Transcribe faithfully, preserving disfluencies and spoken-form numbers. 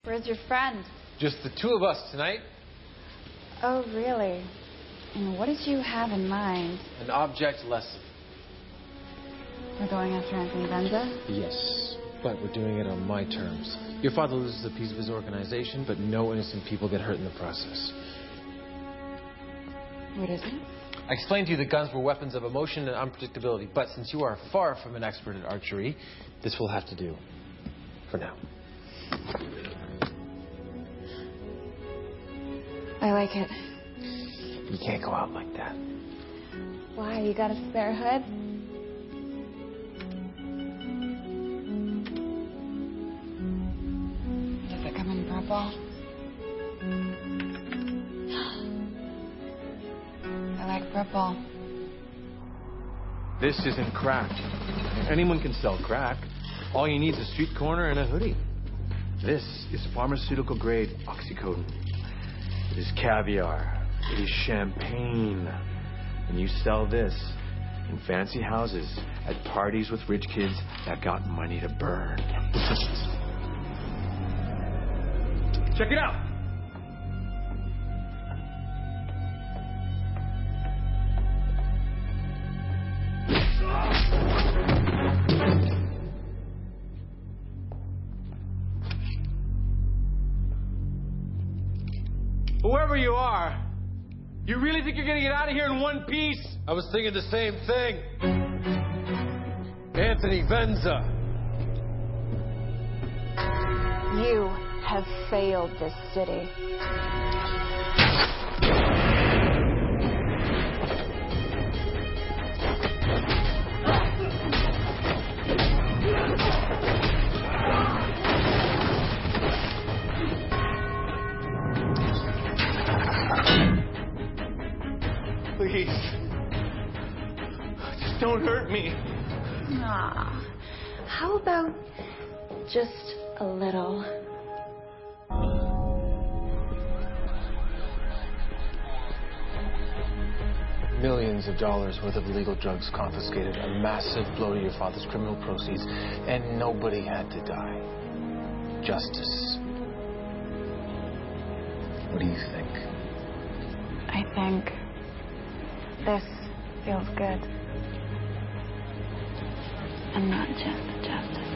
Where's your friend? Just the two of us tonight. Oh, really? And what did you have in mind? An object lesson. We're going after Anthony Venza? Yes, but we're doing it on my terms. Your father loses a piece of his organization, but no innocent people get hurt in the process. What is it? I explained to you that guns were weapons of emotion and unpredictability, but since you are far from an expert at archery, this will have to do. For now. I like it. You can't go out like that. Why? You got a spare hood? Does it come in purple? I like purple. This isn't crack. Anyone can sell crack. All you need is a street corner and a hoodie. This is pharmaceutical grade oxycodone. It is caviar. It is champagne. And you sell this in fancy houses at parties with rich kids that got money to burn. Check it out. Whoever you are, you really think you're gonna get out of here in one piece? I was thinking the same thing. Anthony Venza. You have failed this city. Please. Just don't hurt me. Aw. How about just a little? Millions of dollars worth of illegal drugs confiscated, a massive blow to your father's criminal proceeds, and nobody had to die. Justice. What do you think? I think this feels good. And not just justice.